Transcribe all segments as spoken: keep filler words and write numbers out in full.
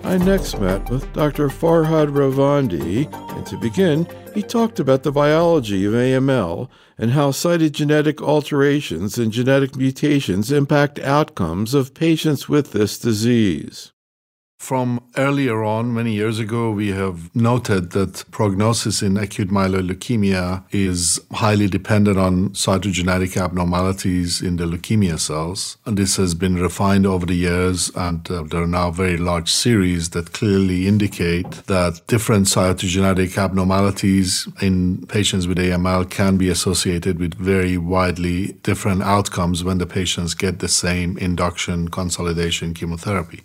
I next met with Doctor Farhad Ravandi, and to begin, he talked about the biology of A M L and how cytogenetic alterations and genetic mutations impact outcomes of patients with this disease. From earlier on, many years ago, we have noted that prognosis in acute myeloid leukemia is highly dependent on cytogenetic abnormalities in the leukemia cells. And this has been refined over the years, and uh, there are now very large series that clearly indicate that different cytogenetic abnormalities in patients with A M L can be associated with very widely different outcomes when the patients get the same induction consolidation chemotherapy.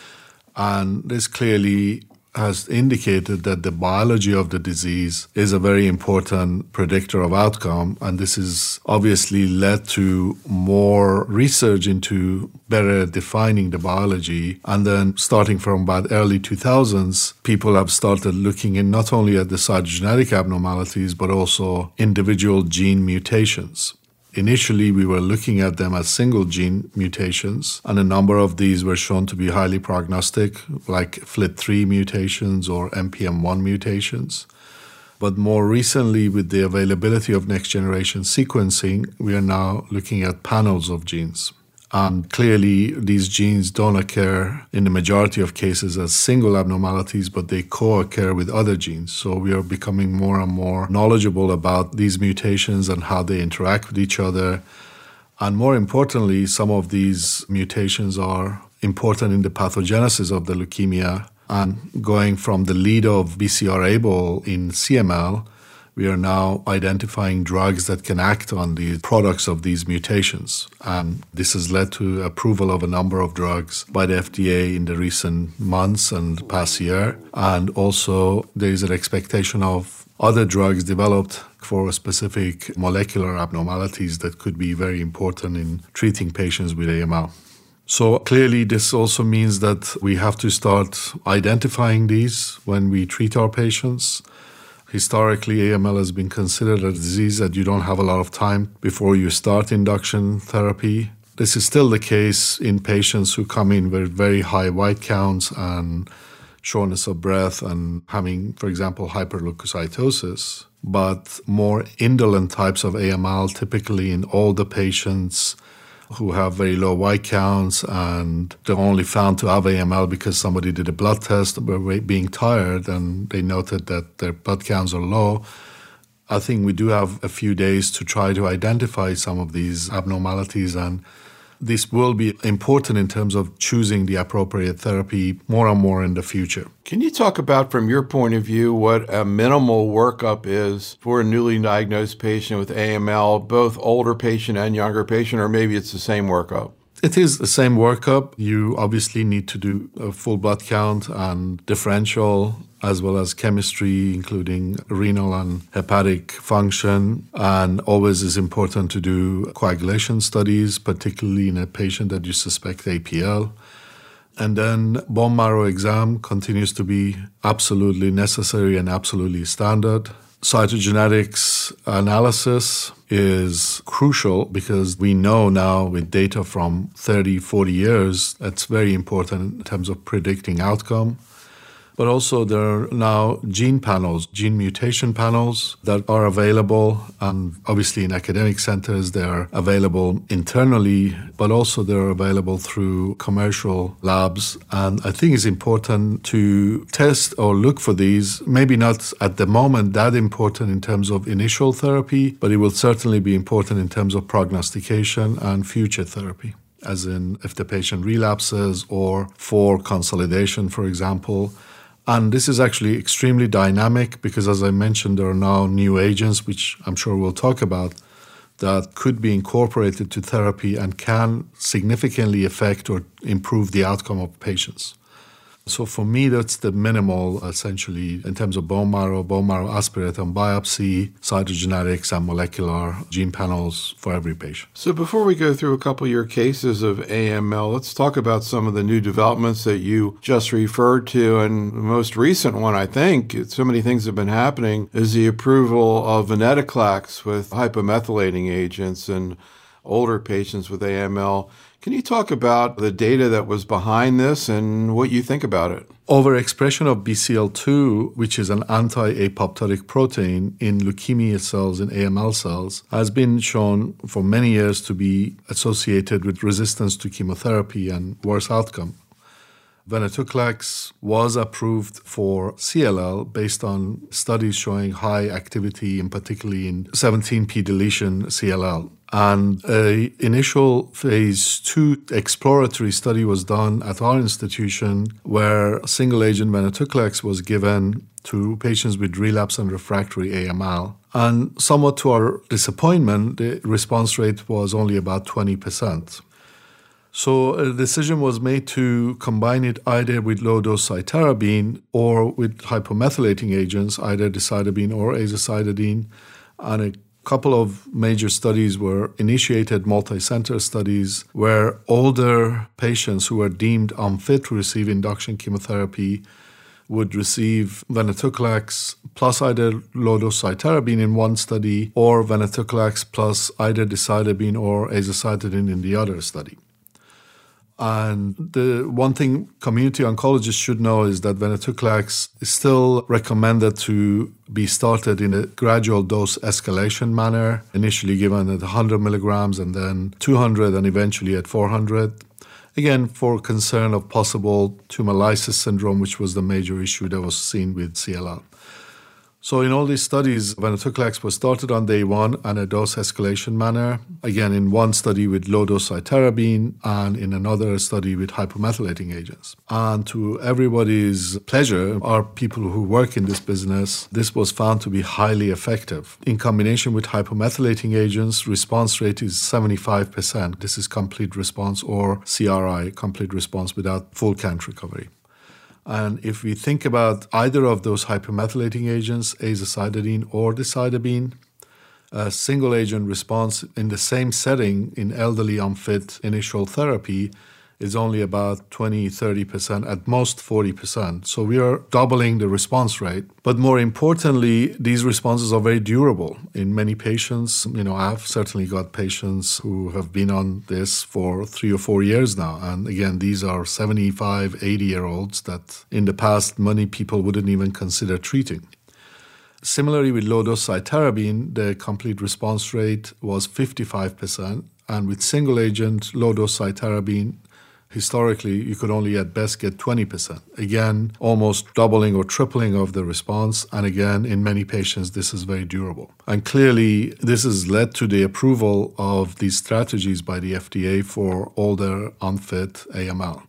And this clearly has indicated that the biology of the disease is a very important predictor of outcome. And this has obviously led to more research into better defining the biology. And then starting from about early two thousands, people have started looking in not only at the cytogenetic abnormalities, but also individual gene mutations. Initially, we were looking at them as single gene mutations, and a number of these were shown to be highly prognostic, like F L I T three mutations or M P M one mutations. But more recently, with the availability of next-generation sequencing, we are now looking at panels of genes. And clearly, these genes don't occur in the majority of cases as single abnormalities, but they co-occur with other genes. So we are becoming more and more knowledgeable about these mutations and how they interact with each other. And more importantly, some of these mutations are important in the pathogenesis of the leukemia. And going from the lead of B C R A B L in C M L, we are now identifying drugs that can act on the products of these mutations. And this has led to approval of a number of drugs by the F D A in the recent months and past year. And also there is an expectation of other drugs developed for specific molecular abnormalities that could be very important in treating patients with A M L. So clearly this also means that we have to start identifying these when we treat our patients. Historically, A M L has been considered a disease that you don't have a lot of time before you start induction therapy. This is still the case in patients who come in with very high white counts and shortness of breath and having, for example, hyperleukocytosis. But more indolent types of A M L, typically in older patients who have very low white counts and they're only found to have A M L because somebody did a blood test, were being tired and they noted that their blood counts are low. I think we do have a few days to try to identify some of these abnormalities, and this will be important in terms of choosing the appropriate therapy more and more in the future. Can you talk about, from your point of view, what a minimal workup is for a newly diagnosed patient with A M L, both older patient and younger patient, or maybe it's the same workup? It is the same workup. You obviously need to do a full blood count and differential, as well as chemistry, including renal and hepatic function. And always is important to do coagulation studies, particularly in a patient that you suspect A P L. And then bone marrow exam continues to be absolutely necessary and absolutely standard. Cytogenetics analysis is crucial because we know now with data from thirty, forty years, that's very important in terms of predicting outcome. But also there are now gene panels, gene mutation panels that are available. And obviously in academic centers, they're available internally, but also they're available through commercial labs. And I think it's important to test or look for these, maybe not at the moment that important in terms of initial therapy, but it will certainly be important in terms of prognostication and future therapy, as in if the patient relapses or for consolidation, for example. And this is actually extremely dynamic because, as I mentioned, there are now new agents, which I'm sure we'll talk about, that could be incorporated to therapy and can significantly affect or improve the outcome of patients. So for me, that's the minimal, essentially, in terms of bone marrow, bone marrow aspirate and biopsy, cytogenetics and molecular gene panels for every patient. So before we go through a couple of your cases of A M L, let's talk about some of the new developments that you just referred to. And the most recent one, I think, so many things have been happening, is the approval of venetoclax with hypomethylating agents in older patients with A M L. Can you talk about the data that was behind this and what you think about it? Overexpression of B C L two, which is an anti-apoptotic protein in leukemia cells, in A M L cells, has been shown for many years to be associated with resistance to chemotherapy and worse outcome. Venetoclax was approved for C L L based on studies showing high activity, in particularly in seventeen p deletion C L L. And an initial phase two exploratory study was done at our institution where single-agent venetoclax was given to patients with relapse and refractory A M L. And somewhat to our disappointment, the response rate was only about twenty percent. So a decision was made to combine it either with low-dose cytarabine or with hypomethylating agents, either decitabine or azacitidine. And a couple of major studies were initiated, multi-center studies, where older patients who were deemed unfit to receive induction chemotherapy would receive venetoclax plus either low-dose cytarabine in one study or venetoclax plus either decitabine or azacitidine in the other study. And the one thing community oncologists should know is that venetoclax is still recommended to be started in a gradual dose escalation manner, initially given at one hundred milligrams and then two hundred and eventually at four hundred. Again, for concern of possible tumor lysis syndrome, which was the major issue that was seen with C L L. So in all these studies, venetoclax was started on day one in a dose escalation manner, again in one study with low-dose cytarabine and in another study with hypomethylating agents. And to everybody's pleasure, our people who work in this business, this was found to be highly effective. In combination with hypomethylating agents, response rate is seventy-five percent. This is complete response or C R I, complete response without full count recovery. And if we think about either of those hypomethylating agents, azacitidine or decitabine, a single-agent response in the same setting in elderly unfit initial therapy is only about twenty, thirty percent, at most forty percent. So we are doubling the response rate. But more importantly, these responses are very durable. In many patients, you know, I've certainly got patients who have been on this for three or four years now. And again, these are seventy-five, eighty-year-olds that in the past many people wouldn't even consider treating. Similarly, with low-dose cytarabine, the complete response rate was fifty-five percent. And with single-agent low-dose cytarabine, historically, you could only at best get twenty percent. Again, almost doubling or tripling of the response. And again, in many patients, this is very durable. And clearly, this has led to the approval of these strategies by the F D A for older, unfit A M L.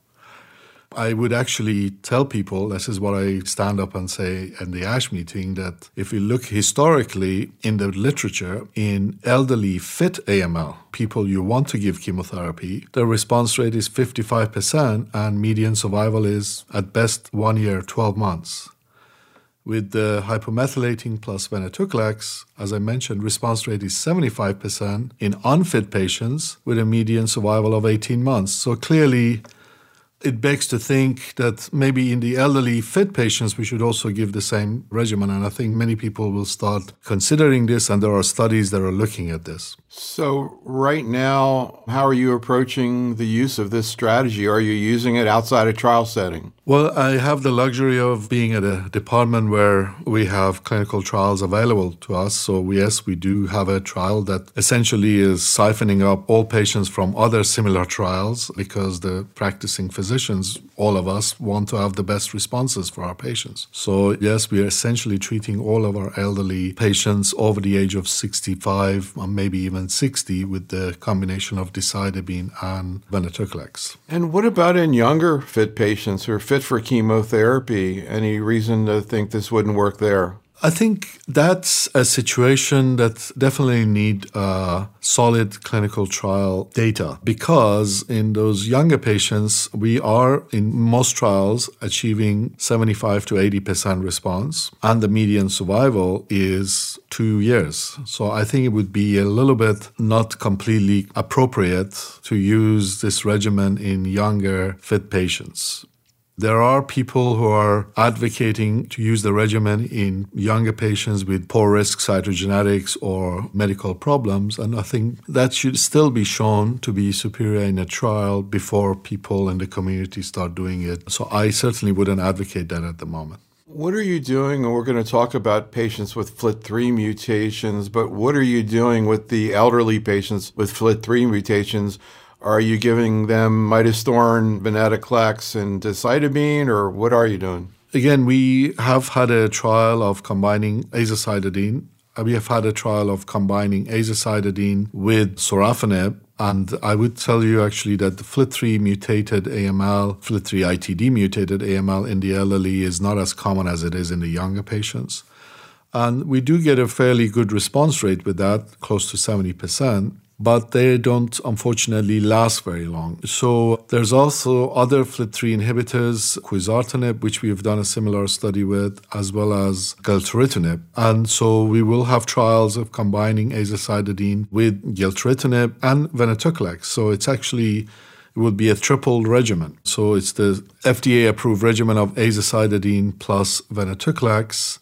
I would actually tell people, this is what I stand up and say at the ASH meeting, that if we look historically in the literature, in elderly fit A M L, people you want to give chemotherapy, the response rate is fifty-five percent and median survival is at best one year, twelve months. With the hypomethylating plus venetoclax, as I mentioned, response rate is seventy-five percent in unfit patients with a median survival of eighteen months. So clearly, it begs to think that maybe in the elderly fit patients, we should also give the same regimen. And I think many people will start considering this, and there are studies that are looking at this. So right now, how are you approaching the use of this strategy? Are you using it outside a trial setting? Well, I have the luxury of being at a department where we have clinical trials available to us. So yes, we do have a trial that essentially is siphoning up all patients from other similar trials because the practicing physicians, all of us, want to have the best responses for our patients. So yes, we are essentially treating all of our elderly patients over the age of sixty-five, or maybe even sixty, with the combination of decitabine and venetoclax. And what about in younger fit patients who are fit for chemotherapy? Any reason to think this wouldn't work there? I think that's a situation that definitely need uh, solid clinical trial data, because in those younger patients, we are in most trials achieving seventy-five to eighty percent response, and the median survival is two years. So I think it would be a little bit not completely appropriate to use this regimen in younger fit patients. There are people who are advocating to use the regimen in younger patients with poor risk cytogenetics or medical problems, and I think that should still be shown to be superior in a trial before people in the community start doing it. So I certainly wouldn't advocate that at the moment. What are you doing, and we're going to talk about patients with F L T three mutations, but what are you doing with the elderly patients with F L T three mutations? Are you giving them midostaurin, venetoclax, and decitabine, or what are you doing? Again, we have had a trial of combining azacitidine. We have had a trial of combining azacitidine with sorafenib. And I would tell you actually that the F L T three mutated A M L, F L T three I T D mutated A M L in the elderly is not as common as it is in the younger patients. And we do get a fairly good response rate with that, close to seventy percent. But they don't, unfortunately, last very long. So there's also other F L T three inhibitors, quizartinib, which we've done a similar study with, as well as gilteritinib. And so we will have trials of combining azacitidine with gilteritinib and venetoclax. So it's actually, it would be a triple regimen. So it's the F D A-approved regimen of azacitidine plus venetoclax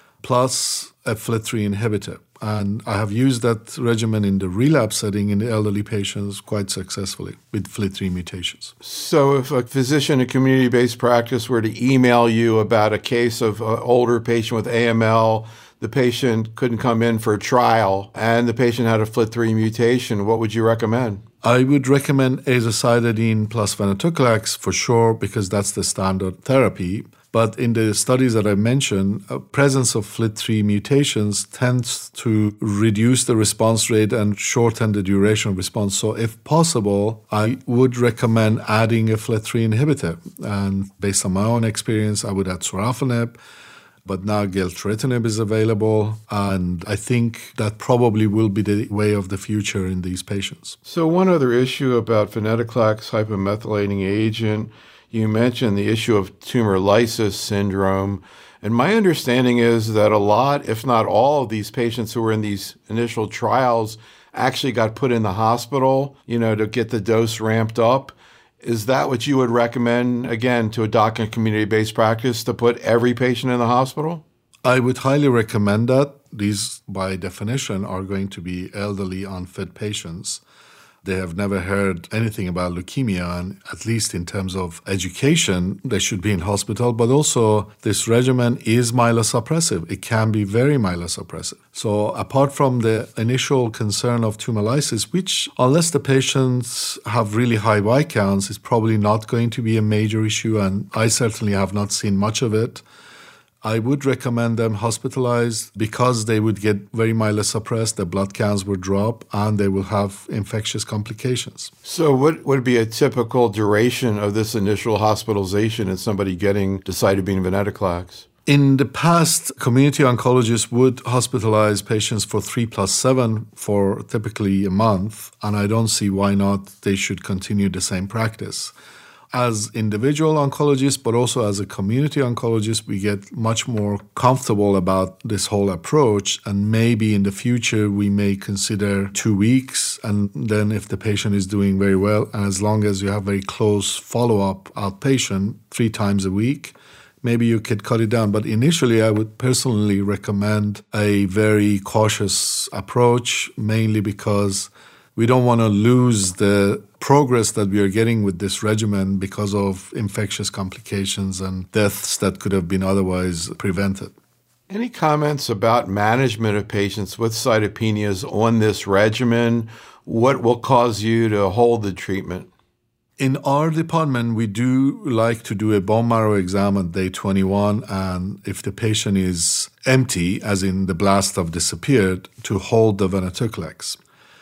plus a F L T three inhibitor. And I have used that regimen in the relapse setting in the elderly patients quite successfully with F L T three mutations. So if a physician in community-based practice were to email you about a case of an older patient with A M L, the patient couldn't come in for a trial, and the patient had a F L T three mutation, what would you recommend? I would recommend azacitidine plus venetoclax for sure, because that's the standard therapy. But in the studies that I mentioned, a presence of F L T three mutations tends to reduce the response rate and shorten the duration of response. So if possible, I would recommend adding a F L T three inhibitor. And based on my own experience, I would add sorafenib. But now gilteritinib is available, and I think that probably will be the way of the future in these patients. So one other issue about venetoclax hypomethylating agent, you mentioned the issue of tumor lysis syndrome. And my understanding is that a lot, if not all, of these patients who were in these initial trials actually got put in the hospital, you know, to get the dose ramped up. Is that what you would recommend, again, to a doctor in community-based practice, to put every patient in the hospital? I would highly recommend that. These, by definition, are going to be elderly, unfit patients. They have never heard anything about leukemia, and at least in terms of education, they should be in hospital. But also, this regimen is myelosuppressive. It can be very myelosuppressive. So apart from the initial concern of tumor lysis, which, unless the patients have really high white counts, is probably not going to be a major issue, and I certainly have not seen much of it, I would recommend them hospitalized because they would get very myelosuppressed, their blood counts would drop, and they will have infectious complications. So what would be a typical duration of this initial hospitalization in somebody getting decitabine venetoclax? In the past, community oncologists would hospitalize patients for three plus seven for typically a month, and I don't see why not they should continue the same practice. As individual oncologists, but also as a community oncologist, we get much more comfortable about this whole approach. And maybe in the future, we may consider two weeks. And then if the patient is doing very well, and as long as you have very close follow-up outpatient three times a week, maybe you could cut it down. But initially, I would personally recommend a very cautious approach, mainly because we don't want to lose the progress that we are getting with this regimen because of infectious complications and deaths that could have been otherwise prevented. Any comments about management of patients with cytopenias on this regimen? What will cause you to hold the treatment? In our department, we do like to do a bone marrow exam at day twenty-one, and if the patient is empty, as in the blast have disappeared, to hold the venetoclax.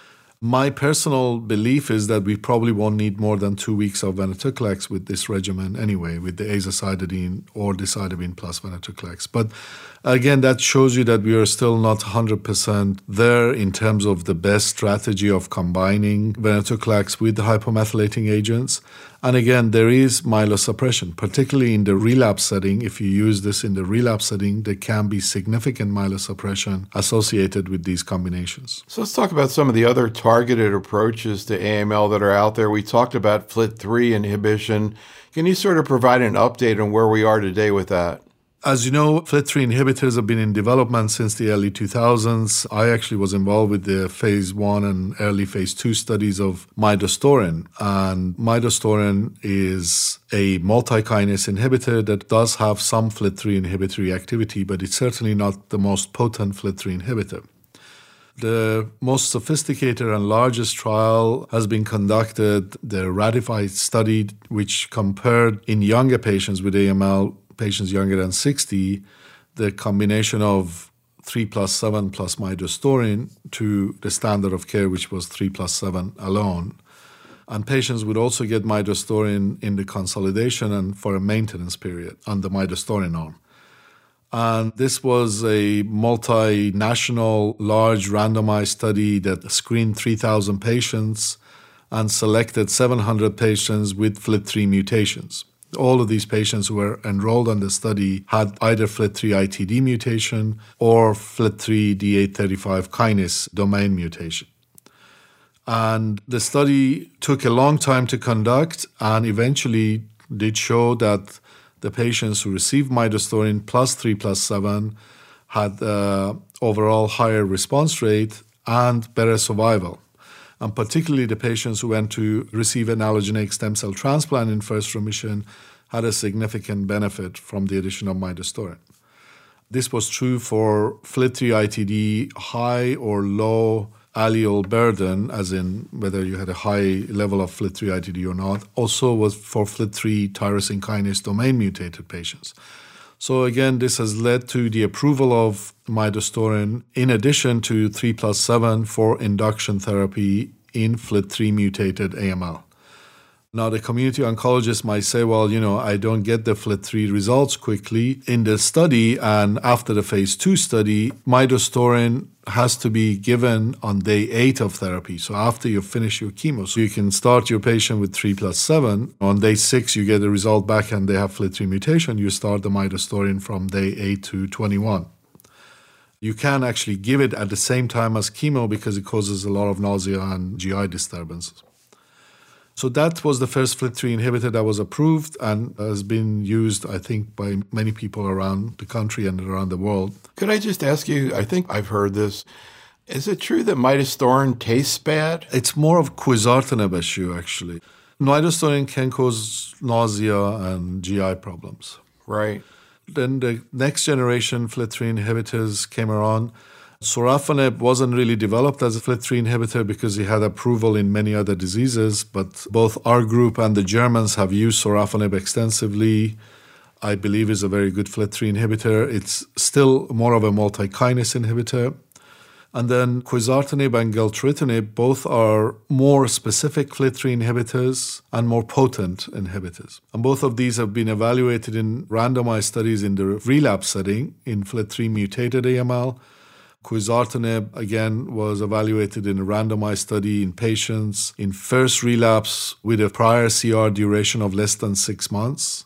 My personal belief is that we probably won't need more than two weeks of venetoclax with this regimen anyway, with the azacitidine or decitabine plus venetoclax. But again, that shows you that we are still not one hundred percent there in terms of the best strategy of combining venetoclax with the hypomethylating agents. And again, there is myelosuppression, particularly in the relapse setting. If you use this in the relapse setting, there can be significant myelosuppression associated with these combinations. So let's talk about some of the other targeted approaches to A M L that are out there. We talked about F L T three inhibition. Can you sort of provide an update on where we are today with that? As you know, F L T three inhibitors have been in development since the early two thousands. I actually was involved with the phase one and early phase two studies of midostaurin. And midostaurin is a multi-kinase inhibitor that does have some F L T three inhibitory activity, but it's certainly not the most potent F L T three inhibitor. The most sophisticated and largest trial has been conducted, the RATIFY study, which compared in younger patients with A M L, patients younger than sixty, the combination of three plus seven plus midostaurin to the standard of care, which was three plus seven alone. And patients would also get midostaurin in the consolidation and for a maintenance period on the midostaurin arm. And this was a multinational, large randomized study that screened three thousand patients and selected seven hundred patients with F L T three mutations. All of these patients who were enrolled on the study had either F L T three I T D mutation or F L T three D eight thirty-five kinase domain mutation. And the study took a long time to conduct and eventually did show that the patients who received midostaurin plus three plus seven had uh, overall higher response rate and better survival. And particularly the patients who went to receive an allogeneic stem cell transplant in first remission had a significant benefit from the addition of midostaurin. This was true for F L T three I T D high or low allele burden, as in whether you had a high level of F L T three I T D or not, also was for F L T three tyrosine kinase domain mutated patients. So again, this has led to the approval of midostaurin in addition to three plus seven for induction therapy in F L T three mutated A M L. Now, the community oncologist might say, well, you know, I don't get the F L T three results quickly. In the study and after the phase two study, midostaurin has to be given on day eight of therapy. So after you finish your chemo, so you can start your patient with three plus seven. On day six, you get the result back and they have F L T three mutation. You start the midostaurin from day eight to twenty-one. You can actually give it at the same time as chemo because it causes a lot of nausea and G I disturbances. So that was the first F L T three inhibitor that was approved and has been used, I think, by many people around the country and around the world. Could I just ask you, I think I've heard this, is it true that midostaurin tastes bad? It's more of quizartinib issue, actually. Midostaurin can cause nausea and G I problems. Right. Then the next generation F L T three inhibitors came around. Sorafenib wasn't really developed as a F L T three inhibitor because it had approval in many other diseases, but both our group and the Germans have used sorafenib extensively. I believe is a very good F L T three inhibitor. It's still more of a multi-kinase inhibitor. And then quizartinib and geltrutinib both are more specific F L T three inhibitors and more potent inhibitors. And both of these have been evaluated in randomized studies in the relapse setting in F L T three mutated A M L. Quizartinib, again, was evaluated in a randomized study in patients in first relapse with a prior C R duration of less than six months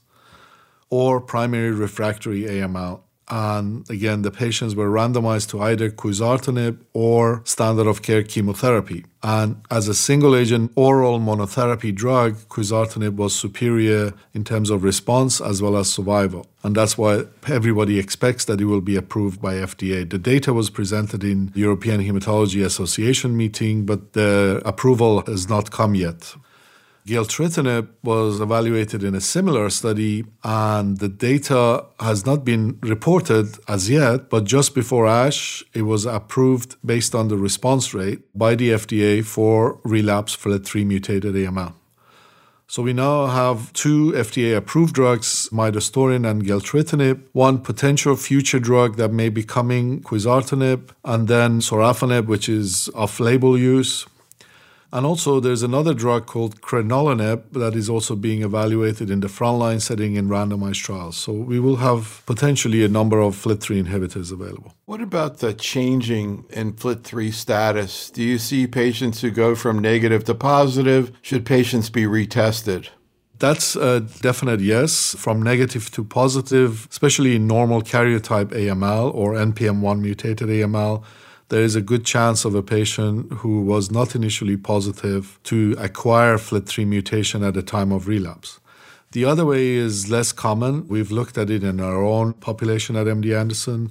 or primary refractory A M L. And again, the patients were randomized to either quizartinib or standard of care chemotherapy. And as a single agent oral monotherapy drug, quizartinib was superior in terms of response as well as survival. And that's why everybody expects that it will be approved by F D A. The data was presented in the European Hematology Association meeting, but the approval has not come yet. Geltrutinib was evaluated in a similar study, and the data has not been reported as yet, but just before ASH, it was approved based on the response rate by the F D A for relapsed F L T three mutated A M L. So we now have two F D A-approved drugs, midostaurin and geltrutinib, one potential future drug that may be coming, quizartinib, and then sorafenib, which is off-label use. And also there's another drug called crenolanib that is also being evaluated in the frontline setting in randomized trials. So we will have potentially a number of F L T three inhibitors available. What about the changing in F L T three status? Do you see patients who go from negative to positive? Should patients be retested? That's a definite yes, from negative to positive, especially in normal karyotype A M L or N P M one mutated A M L. There is a good chance of a patient who was not initially positive to acquire F L T three mutation at the time of relapse. The other way is less common. We've looked at it in our own population at M D Anderson.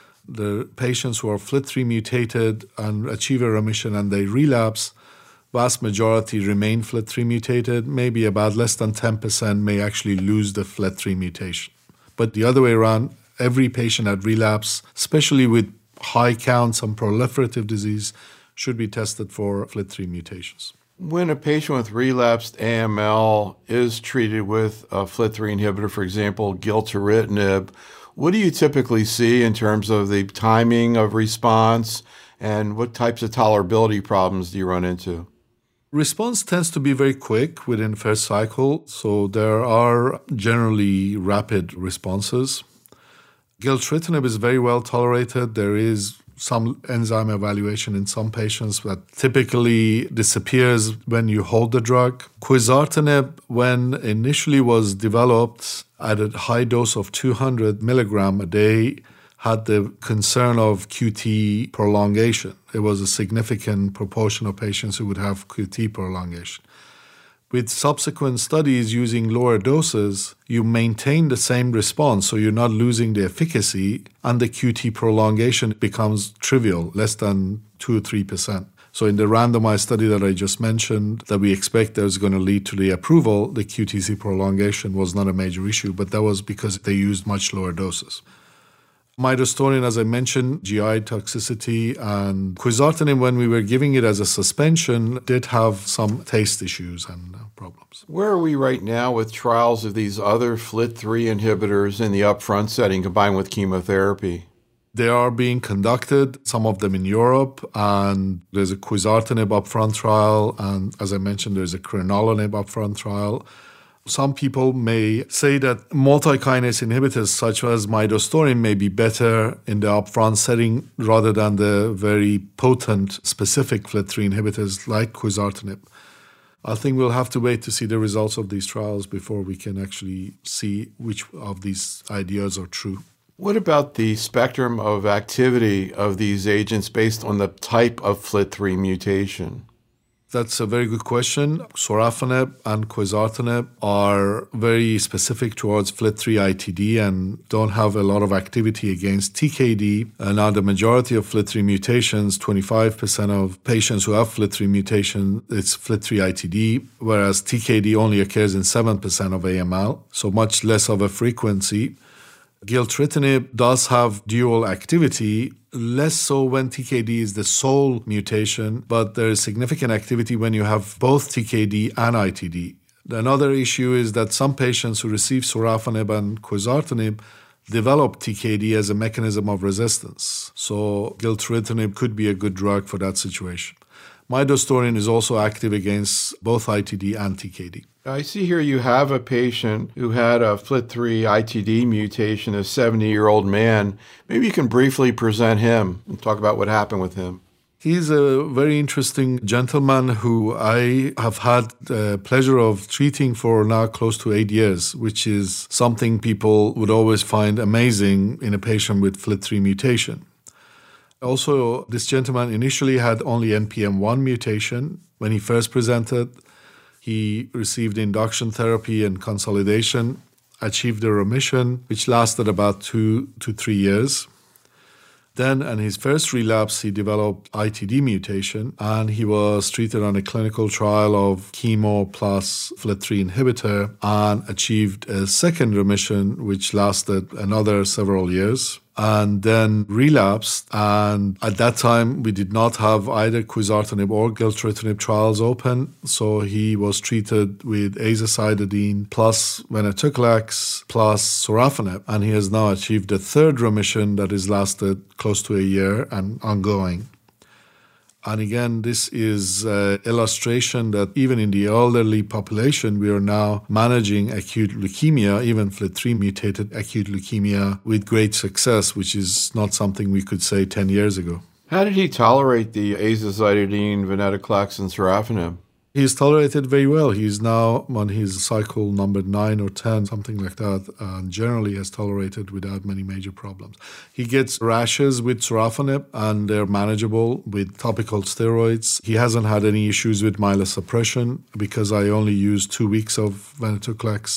The patients who are F L T three mutated and achieve a remission and they relapse, vast majority remain F L T three mutated. Maybe about less than ten percent may actually lose the F L T three mutation. But the other way around, every patient at relapse, especially with high counts and proliferative disease, should be tested for F L T three mutations. When a patient with relapsed A M L is treated with a F L T three inhibitor, for example, gilteritinib, what do you typically see in terms of the timing of response, and what types of tolerability problems do you run into? Response tends to be very quick within the first cycle, so there are generally rapid responses. Gilteritinib is very well tolerated. There is some enzyme evaluation in some patients that typically disappears when you hold the drug. Quizartinib, when initially was developed at a high dose of two hundred milligrams a day, had the concern of Q T prolongation. It was a significant proportion of patients who would have Q T prolongation. With subsequent studies using lower doses, you maintain the same response, so you're not losing the efficacy, and the Q T prolongation becomes trivial, less than two or three percent. So in the randomized study that I just mentioned, that we expect that is going to lead to the approval, the Q T C prolongation was not a major issue, but that was because they used much lower doses. Midostaurin, as I mentioned, G I toxicity, and quizartinib, when we were giving it as a suspension, did have some taste issues and uh, problems. Where are we right now with trials of these other F L T three inhibitors in the upfront setting combined with chemotherapy? They are being conducted, some of them in Europe, and there's a quizartinib upfront trial, and as I mentioned, there's a crenolanib upfront trial. Some people may say that multi-kinase inhibitors such as midostaurin may be better in the upfront setting rather than the very potent specific F L T three inhibitors like quizartinib. I think we'll have to wait to see the results of these trials before we can actually see which of these ideas are true. What about the spectrum of activity of these agents based on the type of F L T three mutation? That's a very good question. Sorafenib and quizartinib are very specific towards F L T three I T D and don't have a lot of activity against T K D. And now the majority of F L T three mutations, twenty-five percent of patients who have F L T three mutation, it's F L T three I T D, whereas T K D only occurs in seven percent of A M L, so much less of a frequency. Gilteritinib does have dual activity, less so when T K D is the sole mutation, but there is significant activity when you have both T K D and I T D. Another issue is that some patients who receive sorafenib and quizartinib develop T K D as a mechanism of resistance. So gilteritinib could be a good drug for that situation. Midostaurin is also active against both I T D and T K D. I see here you have a patient who had a F L T three I T D mutation, a seventy-year-old man. Maybe you can briefly present him and talk about what happened with him. He's a very interesting gentleman who I have had the pleasure of treating for now close to eight years, which is something people would always find amazing in a patient with F L T three mutation. Also, this gentleman initially had only N P M one mutation when he first presented. He received induction therapy and consolidation, achieved a remission, which lasted about two to three years. Then, in his first relapse, he developed I T D mutation, and he was treated on a clinical trial of chemo plus F L T three inhibitor and achieved a second remission, which lasted another several years. And then relapsed, and at that time we did not have either quizartinib or gilteritinib trials open, so he was treated with azacitidine plus venetoclax plus sorafenib, and he has now achieved a third remission that has lasted close to a year and ongoing. And again, this is an illustration that even in the elderly population, we are now managing acute leukemia, even F L T three mutated acute leukemia, with great success, which is not something we could say ten years ago. How did he tolerate the azacitidine, venetoclax, and sorafenib? He's tolerated very well. He's now on his cycle number nine or ten, something like that, and generally has tolerated without many major problems. He gets rashes with sorafenib, and they're manageable with topical steroids. He hasn't had any issues with myelosuppression because I only used two weeks of venetoclax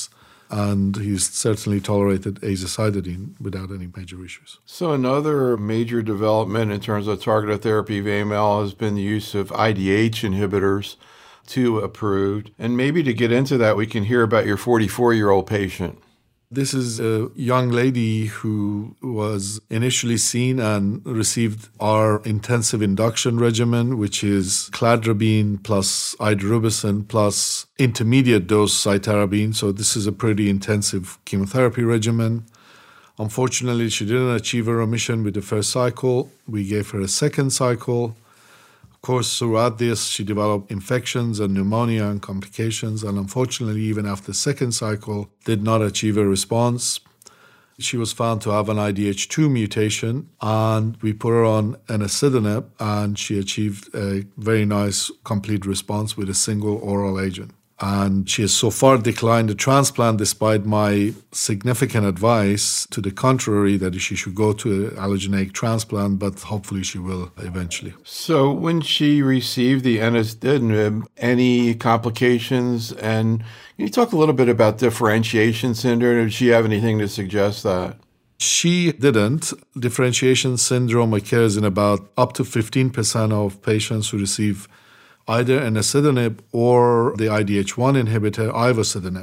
and he's certainly tolerated azacitidine without any major issues. So another major development in terms of targeted therapy of A M L has been the use of I D H inhibitors, two approved. And maybe to get into that, we can hear about your forty-four-year-old patient. This is a young lady who was initially seen and received our intensive induction regimen, which is cladribine plus idarubicin plus intermediate dose cytarabine. So this is a pretty intensive chemotherapy regimen. Unfortunately, she didn't achieve a remission with the first cycle. We gave her a second cycle. Of course, throughout this, she developed infections and pneumonia and complications, and unfortunately, even after the second cycle, did not achieve a response. She was found to have an I D H two mutation, and we put her on enasidenib, and she achieved a very nice complete response with a single oral agent. And she has so far declined the transplant despite my significant advice to the contrary that she should go to an allogeneic transplant, but hopefully she will eventually. So when she received the enasidenib, any complications? And can you talk a little bit about differentiation syndrome? Did she have anything to suggest that? She didn't. Differentiation syndrome occurs in about up to fifteen percent of patients who receive either enasidenib or the I D H one inhibitor, ivosidenib.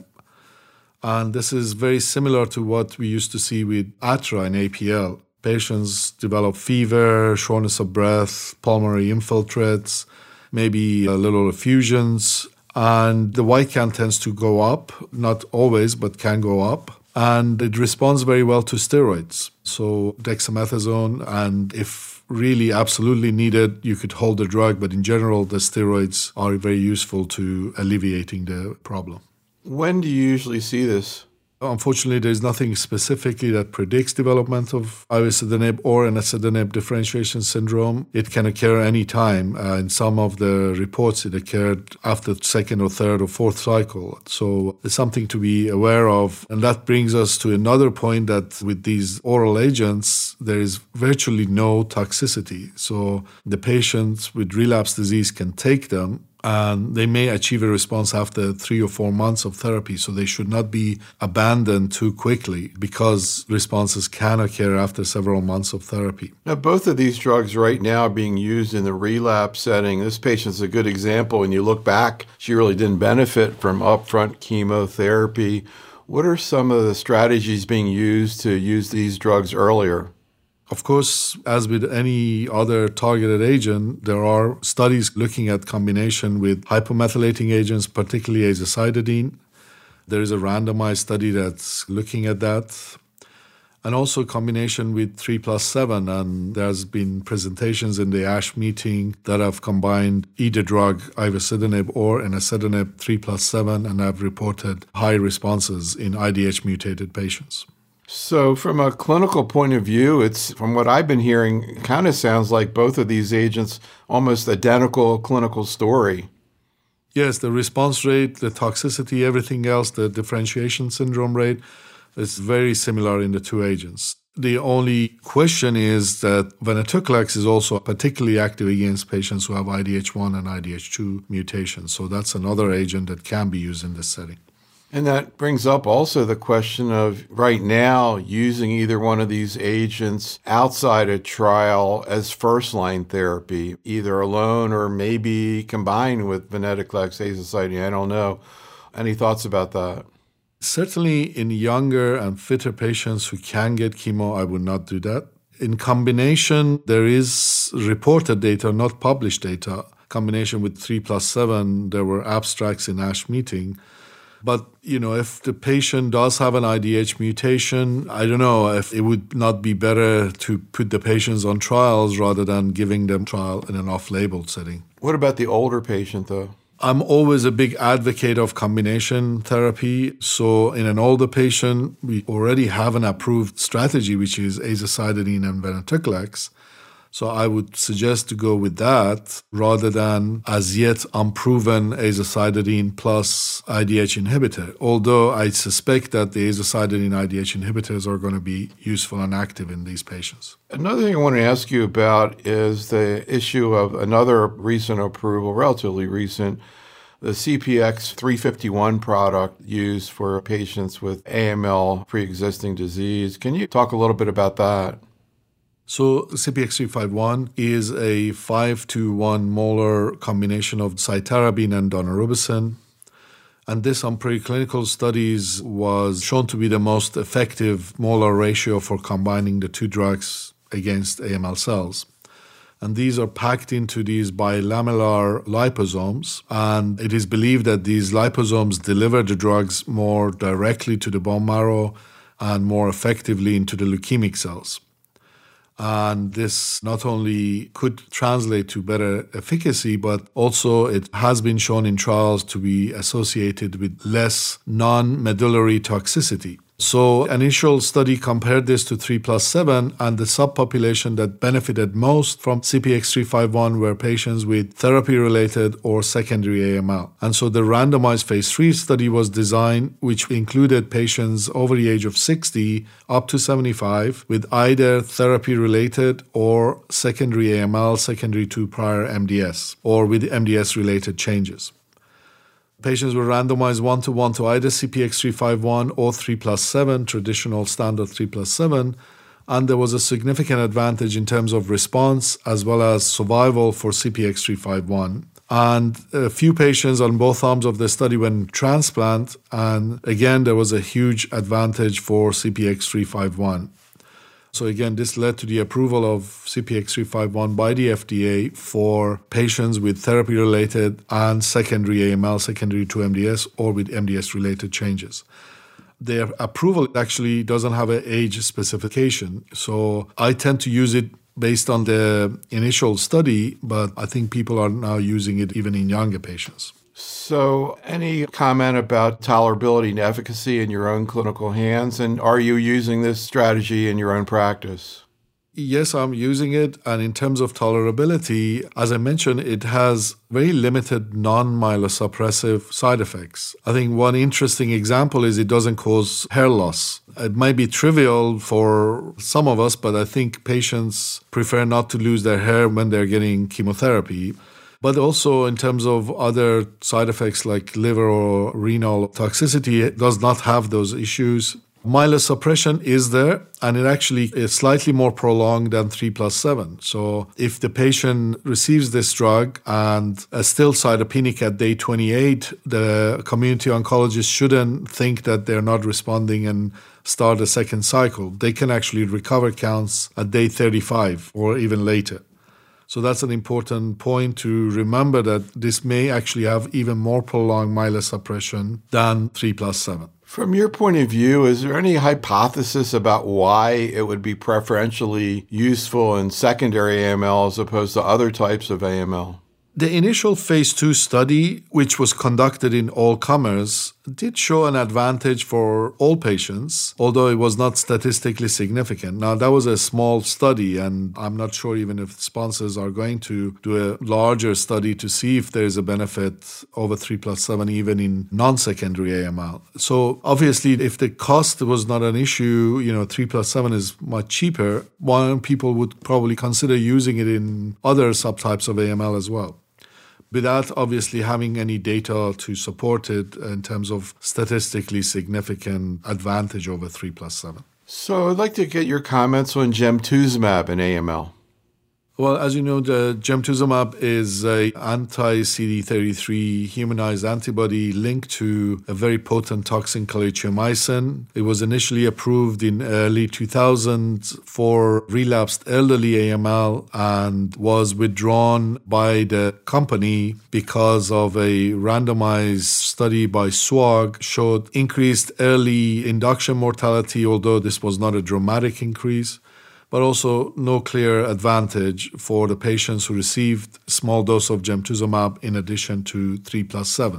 And this is very similar to what we used to see with Atra in A P L. Patients develop fever, shortness of breath, pulmonary infiltrates, maybe a little effusions, and the white count tends to go up, not always, but can go up. And it responds very well to steroids. So dexamethasone, and if really absolutely needed, you could hold the drug, but in general, the steroids are very useful to alleviating the problem. When do you usually see this? Unfortunately, there's nothing specifically that predicts development of ivosidenib or enasidenib differentiation syndrome. It can occur any time. Uh, in some of the reports, it occurred after second or third or fourth cycle. So it's something to be aware of. And that brings us to another point that with these oral agents, there is virtually no toxicity. So the patients with relapse disease can take them, and they may achieve a response after three or four months of therapy. So they should not be abandoned too quickly because responses can occur after several months of therapy. Now, both of these drugs right now are being used in the relapse setting. This patient's a good example. When you look back, she really didn't benefit from upfront chemotherapy. What are some of the strategies being used to use these drugs earlier? Of course, as with any other targeted agent, there are studies looking at combination with hypomethylating agents, particularly azacitidine. There is a randomized study that's looking at that. And also combination with three plus seven. And there's been presentations in the ASH meeting that have combined either drug, ivosidenib or enasidenib, three plus seven, and have reported high responses in I D H mutated patients. So from a clinical point of view, it's, from what I've been hearing, it kind of sounds like both of these agents almost identical clinical story. Yes, the response rate, the toxicity, everything else, the differentiation syndrome rate is very similar in the two agents. The only question is that venetoclax is also particularly active against patients who have I D H one and I D H two mutations. So that's another agent that can be used in this setting. And that brings up also the question of right now using either one of these agents outside a trial as first-line therapy, either alone or maybe combined with venetoclax, azacitidine. I don't know. Any thoughts about that? Certainly in younger and fitter patients who can get chemo, I would not do that. In combination, there is reported data, not published data. Combination with three plus seven, there were abstracts in ASH meeting. But, you know, if the patient does have an I D H mutation, I don't know if it would not be better to put the patients on trials rather than giving them trial in an off-label setting. What about the older patient, though? I'm always a big advocate of combination therapy. So in an older patient, we already have an approved strategy, which is azacitidine and venetoclax. So I would suggest to go with that rather than as yet unproven azacitidine plus I D H inhibitor, although I suspect that the azacitidine I D H inhibitors are going to be useful and active in these patients. Another thing I want to ask you about is the issue of another recent approval, relatively recent, the C P X three fifty-one product used for patients with A M L pre-existing disease. Can you talk a little bit about that? So C P X three fifty-one is a five to one molar combination of cytarabine and daunorubicin. And this on preclinical studies was shown to be the most effective molar ratio for combining the two drugs against A M L cells. And these are packed into these bilamellar liposomes. And it is believed that these liposomes deliver the drugs more directly to the bone marrow and more effectively into the leukemic cells. And this not only could translate to better efficacy, but also it has been shown in trials to be associated with less non-medullary toxicity. So an initial study compared this to three plus seven, and the subpopulation that benefited most from C P X three fifty-one were patients with therapy-related or secondary A M L. And so the randomized phase three study was designed, which included patients over the age of sixty up to seventy-five with either therapy-related or secondary A M L, secondary to prior M D S, or with M D S-related changes. Patients were randomized one-to-one to either C P X three fifty-one or three plus seven, traditional standard three plus seven, and there was a significant advantage in terms of response as well as survival for C P X three fifty-one. And a few patients on both arms of the study went transplant, and again, there was a huge advantage for C P X three fifty-one. So again, this led to the approval of C P X three fifty-one by the F D A for patients with therapy-related and secondary A M L, secondary to M D S, or with M D S-related changes. Their approval actually doesn't have an age specification, so I tend to use it based on the initial study, but I think people are now using it even in younger patients. So any comment about tolerability and efficacy in your own clinical hands? And are you using this strategy in your own practice? Yes, I'm using it. And in terms of tolerability, as I mentioned, it has very limited non-myelosuppressive side effects. I think one interesting example is it doesn't cause hair loss. It might be trivial for some of us, but I think patients prefer not to lose their hair when they're getting chemotherapy. But also in terms of other side effects like liver or renal toxicity, it does not have those issues. Myelosuppression is there, and it actually is slightly more prolonged than three plus seven. So if the patient receives this drug and is still cytopenic at day twenty-eight, the community oncologist shouldn't think that they're not responding and start a second cycle. They can actually recover counts at day thirty-five or even later. So that's an important point to remember, that this may actually have even more prolonged myelosuppression than three plus seven. From your point of view, is there any hypothesis about why it would be preferentially useful in secondary A M L as opposed to other types of A M L? The initial phase two study, which was conducted in all comers, did show an advantage for all patients, although it was not statistically significant. Now, that was a small study, and I'm not sure even if sponsors are going to do a larger study to see if there's a benefit over three plus seven even in non-secondary A M L. So obviously, if the cost was not an issue, you know, three plus seven is much cheaper, one people would probably consider using it in other subtypes of A M L as well, without obviously having any data to support it in terms of statistically significant advantage over three plus seven. So I'd like to get your comments on gemtuzumab in A M L. Well, as you know, the gemtuzumab is an anti-C D thirty-three humanized antibody linked to a very potent toxin called calicheamycin. It was initially approved in early two thousand for relapsed elderly A M L and was withdrawn by the company because of a randomized study by SWOG showed increased early induction mortality, although this was not a dramatic increase, but also no clear advantage for the patients who received a small dose of gemtuzumab in addition to three plus seven.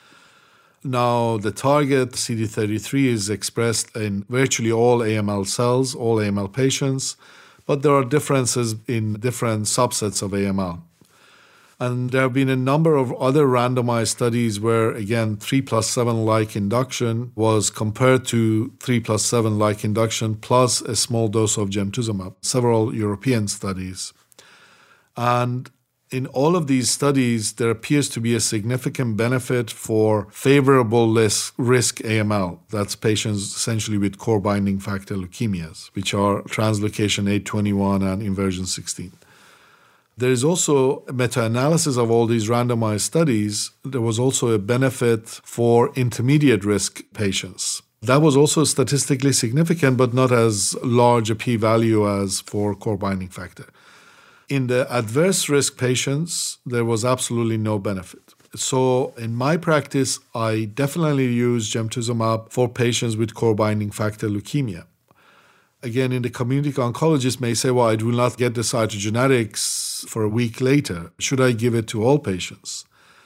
Now, the target C D thirty-three is expressed in virtually all A M L cells, all A M L patients, but there are differences in different subsets of A M L. And there have been a number of other randomized studies where, again, three plus seven-like induction was compared to three plus seven-like induction plus a small dose of gemtuzumab, several European studies. And In all of these studies, there appears to be a significant benefit for favorable risk, risk A M L. That's patients essentially with core binding factor leukemias, which are translocation eight twenty-one and inversion sixteen. There is also a meta-analysis of all these randomized studies. There was also a benefit for intermediate risk patients. That was also statistically significant, but not as large a p-value as for core binding factor. In the adverse risk patients, there was absolutely no benefit. So in my practice, I definitely use gemtuzumab for patients with core binding factor leukemia. Again, in the community, oncologist may say, well, I will not get the cytogenetics for a week later. Should I give it to all patients?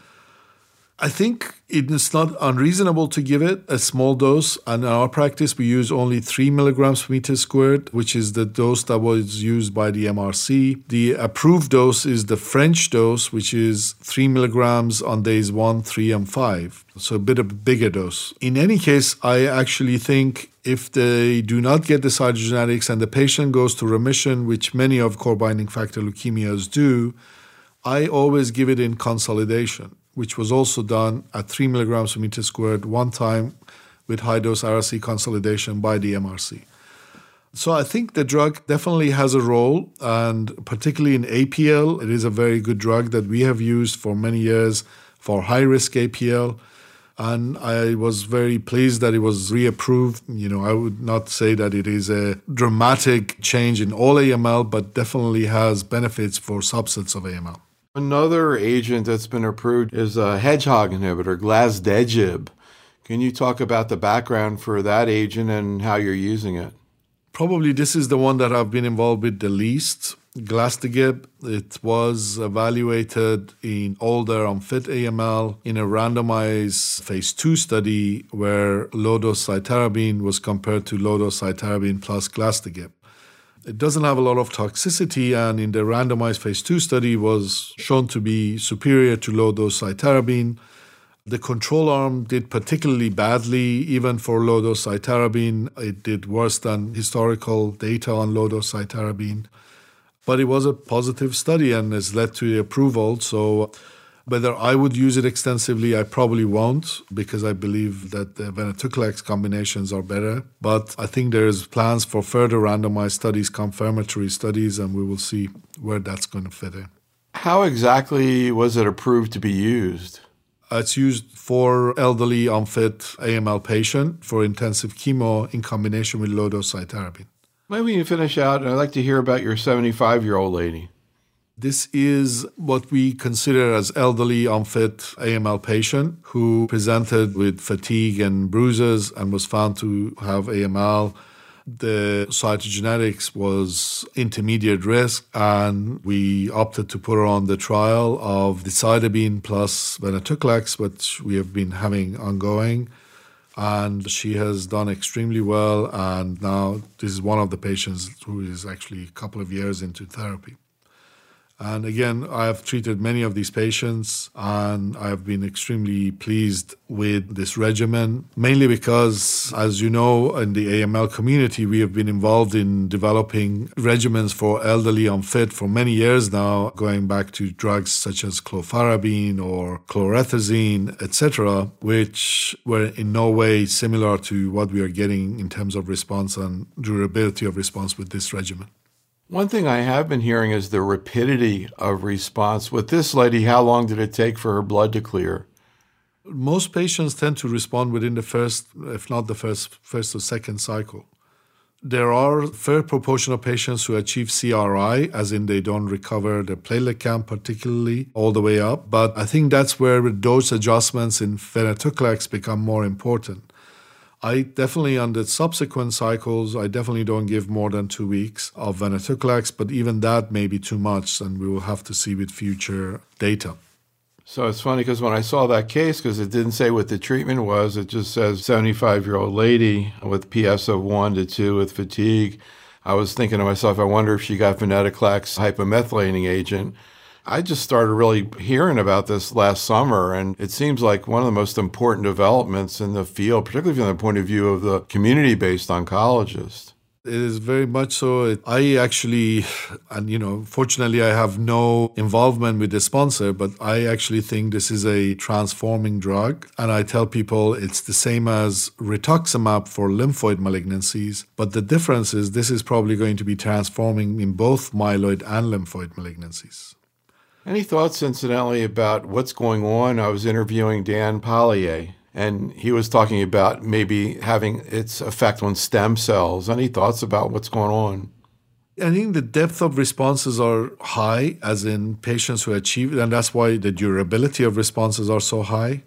I think it's not unreasonable to give it a small dose. And in our practice, we use only three milligrams per meter squared, which is the dose that was used by the M R C. The approved dose is the French dose, which is three milligrams on days one, three, and five. So a bit of a bigger dose. In any case, I actually think if they do not get the cytogenetics and the patient goes to remission, which many of core binding factor leukemias do, I always give it in consolidation, which was also done at three milligrams per meter squared one time with high-dose R C consolidation by the M R C. So I think the drug definitely has a role, and particularly in A P L, it is a very good drug that we have used for many years for high-risk A P L. And I was very pleased that it was reapproved. You know, I would not say that it is a dramatic change in all A M L, but definitely has benefits for subsets of A M L. Another agent that's been approved is a hedgehog inhibitor, glasdegib. Can you talk about the background for that agent and how you're using it? Probably this is the one that I've been involved with the least. Glasdegib, it was evaluated in older unfit A M L in a randomized phase two study where low-dose cytarabine was compared to low-dose cytarabine plus Glasdegib. It doesn't have a lot of toxicity, and in the randomized phase two study was shown to be superior to low-dose cytarabine. The control arm did particularly badly, even for low-dose cytarabine. It did worse than historical data on low-dose cytarabine. But it was a positive study and has led to the approval. So whether I would use it extensively, I probably won't, because I believe that the venetoclax combinations are better. But I think there's plans for further randomized studies, confirmatory studies, and we will see where that's going to fit in. How exactly was it approved to be used? It's used for elderly unfit A M L patient for intensive chemo in combination with low-dose cytarabine. Maybe we can finish out, and I'd like to hear about your seventy-five-year-old lady. This is what we consider as elderly unfit A M L patient who presented with fatigue and bruises and was found to have A M L. The cytogenetics was intermediate risk, and we opted to put her on the trial of decitabine plus venetoclax, which we have been having ongoing. And she has done extremely well, and now this is one of the patients who is actually a couple of years into therapy. And again, I have treated many of these patients, and I have been extremely pleased with this regimen, mainly because, as you know, in the A M L community, we have been involved in developing regimens for elderly unfit for many years now, going back to drugs such as clofarabine or chlorethazine, et cetera, which were in no way similar to what we are getting in terms of response and durability of response with this regimen. One thing I have been hearing is the rapidity of response. With this lady, how long did it take for her blood to clear? Most patients tend to respond within the first, if not the first, first or second cycle. There are a fair proportion of patients who achieve C R I, as in they don't recover the platelet count particularly all the way up. But I think that's where dose adjustments in venetoclax become more important. I definitely, on the subsequent cycles, I definitely don't give more than two weeks of venetoclax, but even that may be too much, and we will have to see with future data. So it's funny because when I saw that case, because it didn't say what the treatment was, it just says seventy-five-year-old lady with P S of one to two with fatigue. I was thinking to myself, I wonder if she got venetoclax hypomethylating agent. I just started really hearing about this last summer, and it seems like one of the most important developments in the field, particularly from the point of view of the community-based oncologist. It is very much so. I actually, and you know, fortunately I have no involvement with the sponsor, but I actually think this is a transforming drug. And I tell people it's the same as rituximab for lymphoid malignancies. But the difference is this is probably going to be transforming in both myeloid and lymphoid malignancies. Any thoughts, incidentally, about what's going on? I was interviewing Dan Pollier, and he was talking about maybe having its effect on stem cells. Any thoughts about what's going on? I think the depth of responses are high, as in patients who achieve it, and that's why the durability of responses are so high.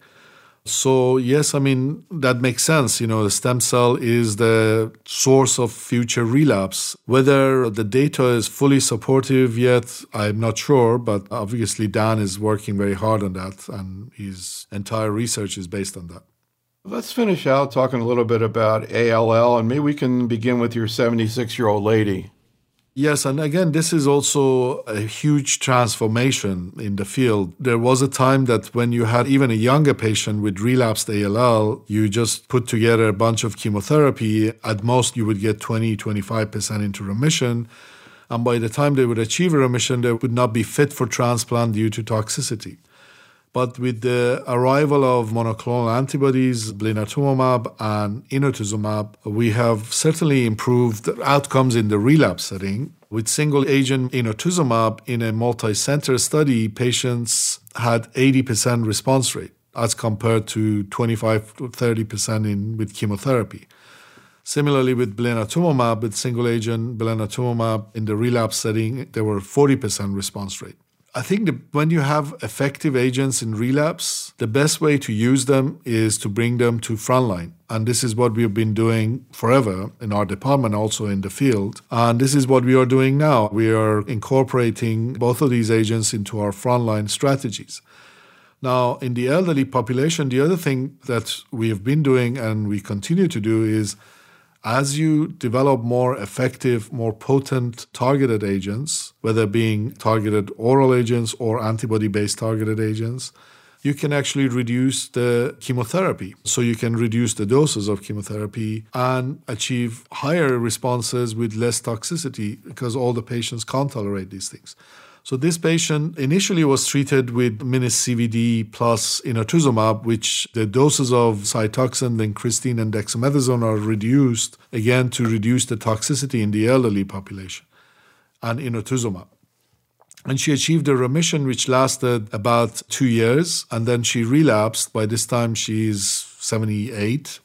So yes, I mean, that makes sense. You know, the stem cell is the source of future relapse. Whether the data is fully supportive yet, I'm not sure, but obviously Dan is working very hard on that, and his entire research is based on that. Let's finish out talking a little bit about A L L, and maybe we can begin with your seventy-six-year-old lady. Yes, and again, this is also a huge transformation in the field. There was a time that when you had even a younger patient with relapsed A L L, you just put together a bunch of chemotherapy. At most, you would get twenty, twenty-five percent into remission. And by the time they would achieve a remission, they would not be fit for transplant due to toxicity. But with the arrival of monoclonal antibodies, blinatumomab and inotuzumab, we have certainly improved outcomes in the relapse setting. With single-agent inotuzumab in a multi-center study, patients had eighty percent response rate as compared to twenty-five to thirty percent in, with chemotherapy. Similarly, with blinatumomab, with single-agent blinatumomab in the relapse setting, there were forty percent response rate. I think that when you have effective agents in relapse, the best way to use them is to bring them to frontline. And this is what we've been doing forever in our department, also in the field. And this is what we are doing now. We are incorporating both of these agents into our frontline strategies. Now, in the elderly population, the other thing that we have been doing and we continue to do is as you develop more effective, more potent targeted agents, whether being targeted oral agents or antibody-based targeted agents, you can actually reduce the chemotherapy. So you can reduce the doses of chemotherapy and achieve higher responses with less toxicity because all the patients can't tolerate these things. So this patient initially was treated with minis-C V D plus inotuzumab, which the doses of Cytoxan, vincristine, and dexamethasone are reduced, again, to reduce the toxicity in the elderly population, and inotuzumab. And she achieved a remission which lasted about two years, and then she relapsed. By this time, she's seventy-eight,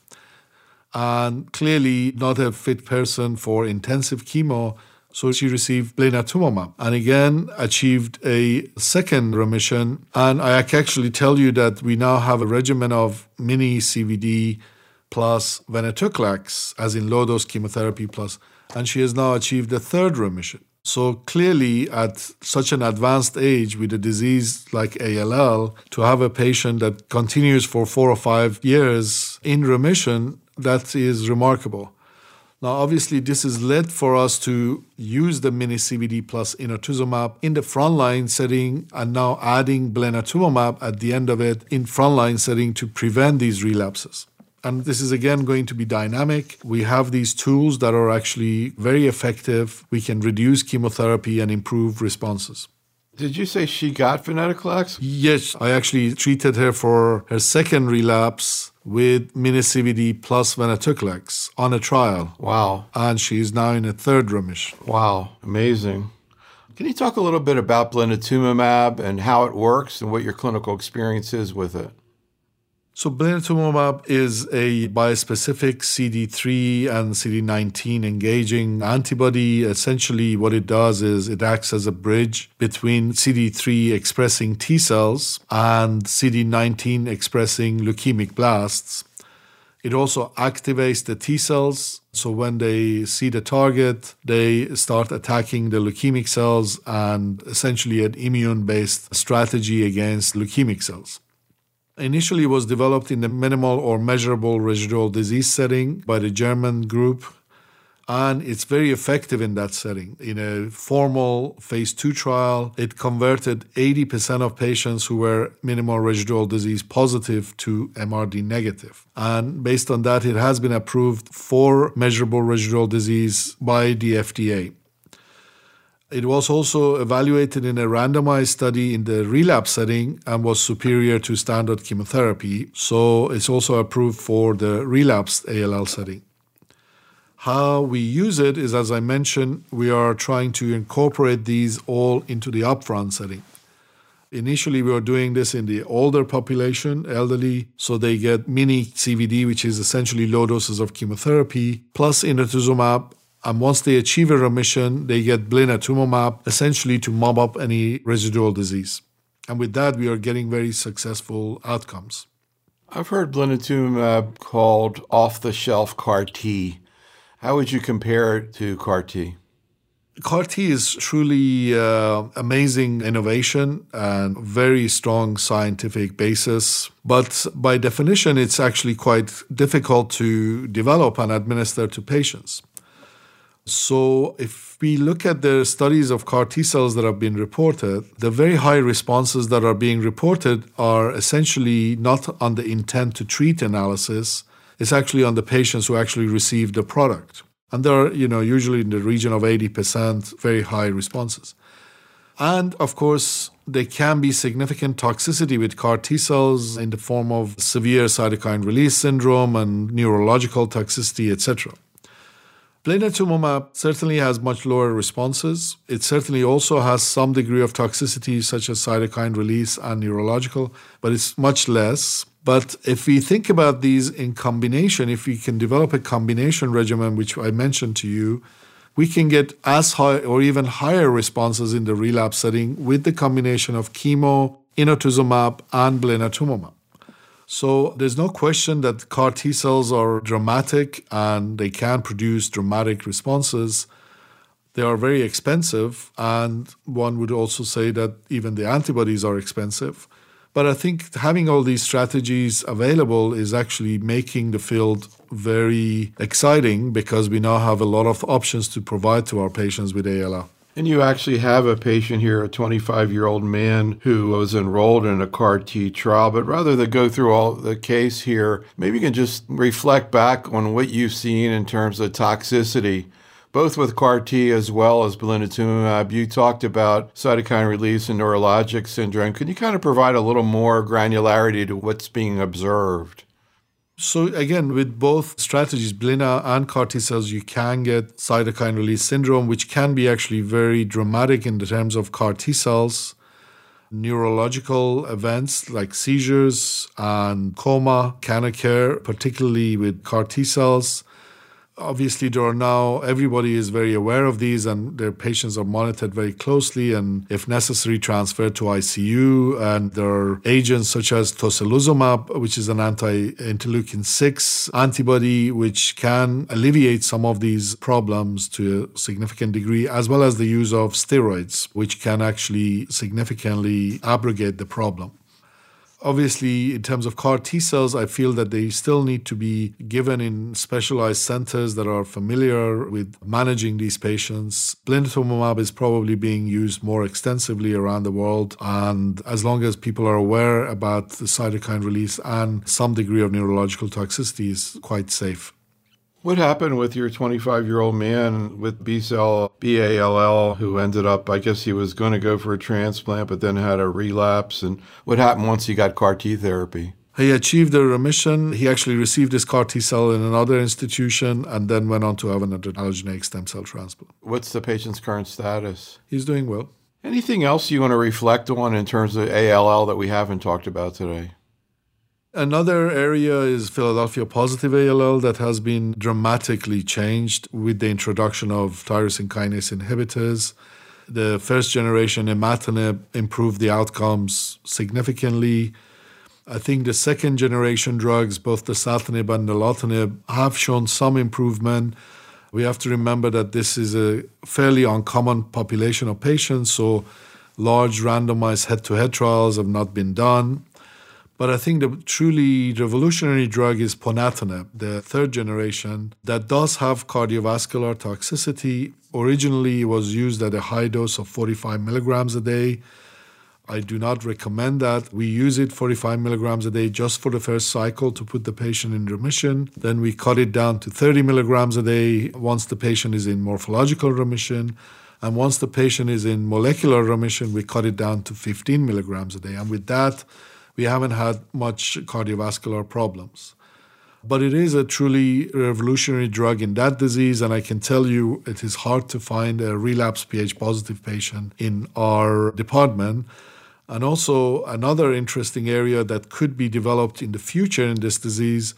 and clearly not a fit person for intensive chemo. So she received blinatumomab and again achieved a second remission. And I can actually tell you that we now have a regimen of mini-C V D plus venetoclax, as in low-dose chemotherapy plus, and she has now achieved a third remission. So clearly at such an advanced age with a disease like A L L, to have a patient that continues for four or five years in remission, that is remarkable. Now, obviously, this has led for us to use the mini-C V D plus inotuzumab in the frontline setting and now adding blinatumomab at the end of it in frontline setting to prevent these relapses. And this is, again, going to be dynamic. We have these tools that are actually very effective. We can reduce chemotherapy and improve responses. Did you say she got venetoclax? Yes, I actually treated her for her second relapse with mini-C V D plus venetoclax on a trial. Wow. And she's now in a third remission. Wow, amazing. Can you talk a little bit about blinatumomab and how it works and what your clinical experience is with it? So blinatumomab is a bispecific C D three and C D nineteen engaging antibody. Essentially what it does is it acts as a bridge between C D three expressing T cells and C D nineteen expressing leukemic blasts. It also activates the T cells. So when they see the target, they start attacking the leukemic cells and essentially an immune-based strategy against leukemic cells. Initially, it was developed in the minimal or measurable residual disease setting by the German group. And it's very effective in that setting. In a formal phase two trial, it converted eighty percent of patients who were minimal residual disease positive to M R D negative. And based on that, it has been approved for measurable residual disease by the F D A. It was also evaluated in a randomized study in the relapse setting and was superior to standard chemotherapy. So it's also approved for the relapsed A L L setting. How we use it is, as I mentioned, we are trying to incorporate these all into the upfront setting. Initially, we were doing this in the older population, elderly, so they get mini C V D, which is essentially low doses of chemotherapy, plus inotuzumab. And once they achieve a remission, they get blinatumomab, essentially to mop up any residual disease. And with that, we are getting very successful outcomes. I've heard blinatumomab called off-the-shelf C A R T. How would you compare it to C A R T? C A R T is truly uh, amazing innovation and very strong scientific basis. But by definition, it's actually quite difficult to develop and administer to patients. So if we look at the studies of C A R T cells that have been reported, the very high responses that are being reported are essentially not on the intent to treat analysis. It's actually on the patients who actually received the product. And they're, you know, usually in the region of eighty percent, very high responses. And of course, there can be significant toxicity with C A R T cells in the form of severe cytokine release syndrome and neurological toxicity, et cetera. Blinatumomab certainly has much lower responses. It certainly also has some degree of toxicity, such as cytokine release and neurological, but it's much less. But if we think about these in combination, if we can develop a combination regimen, which I mentioned to you, we can get as high or even higher responses in the relapse setting with the combination of chemo, inotuzumab, and blinatumomab. So there's no question that C A R T cells are dramatic and they can produce dramatic responses. They are very expensive, and one would also say that even the antibodies are expensive. But I think having all these strategies available is actually making the field very exciting because we now have a lot of options to provide to our patients with A L L. And you actually have a patient here, a twenty-five-year-old man who was enrolled in a C A R T trial. But rather than go through all the case here, maybe you can just reflect back on what you've seen in terms of toxicity, both with C A R T as well as blinatumomab. You talked about cytokine release and neurologic syndrome. Can you kind of provide a little more granularity to what's being observed? So again, with both strategies, blina and C A R T cells, you can get cytokine release syndrome, which can be actually very dramatic in the terms of C A R T cells. Neurological events like seizures and coma can occur, particularly with C A R T cells. Obviously, there are now, everybody is very aware of these and their patients are monitored very closely and, if necessary, transferred to I C U. And there are agents such as tocilizumab, which is an anti-interleukin six antibody, which can alleviate some of these problems to a significant degree, as well as the use of steroids, which can actually significantly abrogate the problem. Obviously, in terms of C A R T cells, I feel that they still need to be given in specialized centers that are familiar with managing these patients. Blinatumomab is probably being used more extensively around the world. And as long as people are aware about the cytokine release and some degree of neurological toxicity, is quite safe. What happened with your twenty-five-year-old man with B-cell B A L L who ended up, I guess he was going to go for a transplant, but then had a relapse? And what happened once he got C A R T therapy? He achieved a remission. He actually received his C A R T cell in another institution and then went on to have an allogeneic stem cell transplant. What's the patient's current status? He's doing well. Anything else you want to reflect on in terms of A L L that we haven't talked about today? Another area is Philadelphia positive A L L that has been dramatically changed with the introduction of tyrosine kinase inhibitors. The first generation imatinib improved the outcomes significantly. I think the second generation drugs, both the dasatinib and nilotinib, have shown some improvement. We have to remember that this is a fairly uncommon population of patients, so large randomized head-to-head trials have not been done. But I think the truly revolutionary drug is ponatinib, the third generation, that does have cardiovascular toxicity. Originally, it was used at a high dose of forty-five milligrams a day. I do not recommend that. We use it forty-five milligrams a day just for the first cycle to put the patient in remission. Then we cut it down to thirty milligrams a day once the patient is in morphological remission. And once the patient is in molecular remission, we cut it down to fifteen milligrams a day. And with that, we haven't had much cardiovascular problems. But it is a truly revolutionary drug in that disease, and I can tell you it is hard to find a relapsed Ph positive patient in our department. And also another interesting area that could be developed in the future in this disease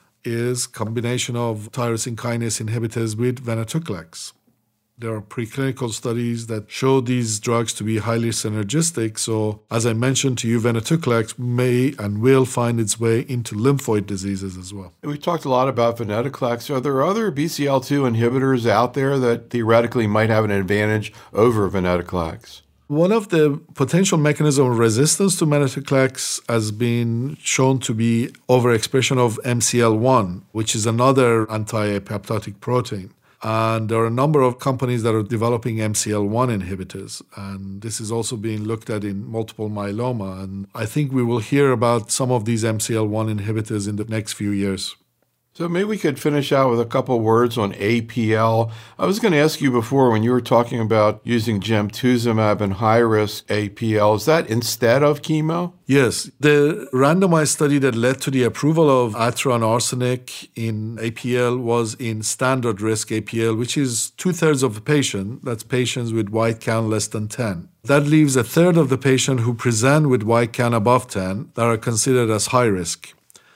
is combination of tyrosine kinase inhibitors with venetoclax. There are preclinical studies that show these drugs to be highly synergistic. So, as I mentioned to you, venetoclax may and will find its way into lymphoid diseases as well. We talked a lot about venetoclax. Are there other B C L two inhibitors out there that theoretically might have an advantage over venetoclax? One of the potential mechanisms of resistance to venetoclax has been shown to be overexpression of M C L one, which is another anti-apoptotic protein. And there are a number of companies that are developing M C L one inhibitors. And this is also being looked at in multiple myeloma. And I think we will hear about some of these M C L one inhibitors in the next few years. So maybe we could finish out with a couple words on A P L. I was going to ask you before, when you were talking about using gemtuzumab in high-risk A P L, is that instead of chemo? Yes. The randomized study that led to the approval of atra and arsenic in A P L was in standard risk A P L, which is two-thirds of the patient. That's patients with white count less than ten. That leaves a third of the patient who present with white count above ten that are considered as high risk.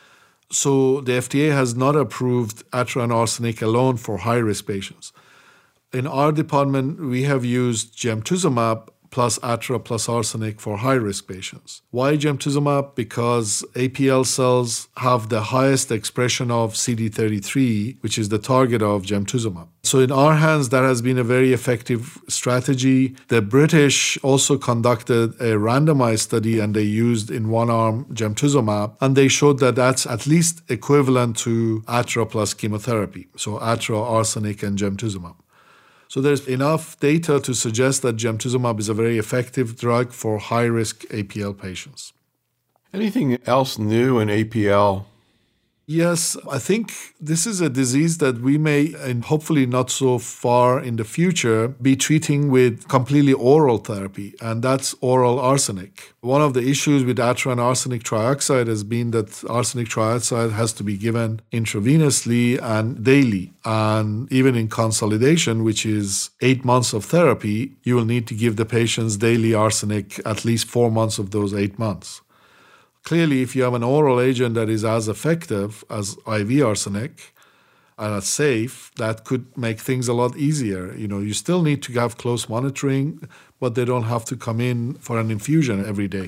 So the F D A has not approved atra and arsenic alone for high-risk patients. In our department, we have used gemtuzumab plus atra plus arsenic for high-risk patients. Why gemtuzumab? Because A P L cells have the highest expression of C D thirty-three, which is the target of gemtuzumab. So in our hands, that has been a very effective strategy. The British also conducted a randomized study, and they used in one arm gemtuzumab, and they showed that that's at least equivalent to atra plus chemotherapy. So atra, arsenic, and gemtuzumab. So there's enough data to suggest that gemtuzumab is a very effective drug for high-risk A P L patients. Anything else new in A P L? Yes, I think this is a disease that we may, and hopefully not so far in the future, be treating with completely oral therapy, and that's oral arsenic. One of the issues with atra and arsenic trioxide has been that arsenic trioxide has to be given intravenously and daily. And even in consolidation, which is eight months of therapy, you will need to give the patients daily arsenic at least four months of those eight months. Clearly, if you have an oral agent that is as effective as I V arsenic and as safe, that could make things a lot easier. You know, you still need to have close monitoring, but they don't have to come in for an infusion every day.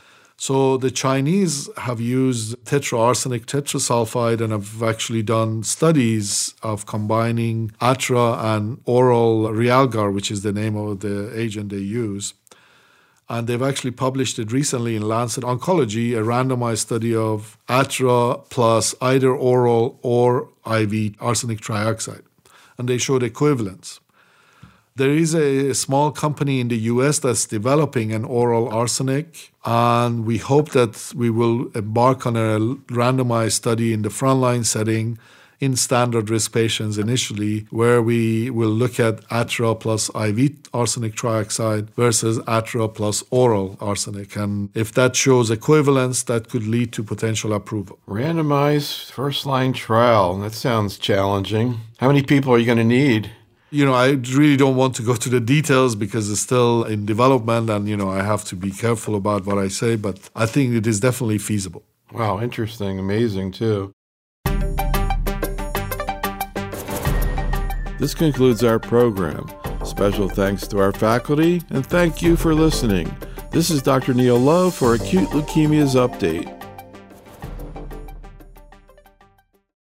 So the Chinese have used tetraarsenic tetrasulfide and have actually done studies of combining atra and oral Realgar, which is the name of the agent they use. And they've actually published it recently in Lancet Oncology, a randomized study of atra plus either oral or I V arsenic trioxide. And they showed equivalence. There is a small company in the U S that's developing an oral arsenic, and we hope that we will embark on a randomized study in the frontline setting in standard risk patients initially, where we will look at atra plus I V arsenic trioxide versus atra plus oral arsenic. And if that shows equivalence, that could lead to potential approval. Randomized first-line trial. That sounds challenging. How many people are you going to need? You know, I really don't want to go to the details because it's still in development and, you know, I have to be careful about what I say, but I think it is definitely feasible. Wow, interesting, amazing too. This concludes our program. Special thanks to our faculty, and thank you for listening. This is Doctor Neil Love for Acute Leukemias Update.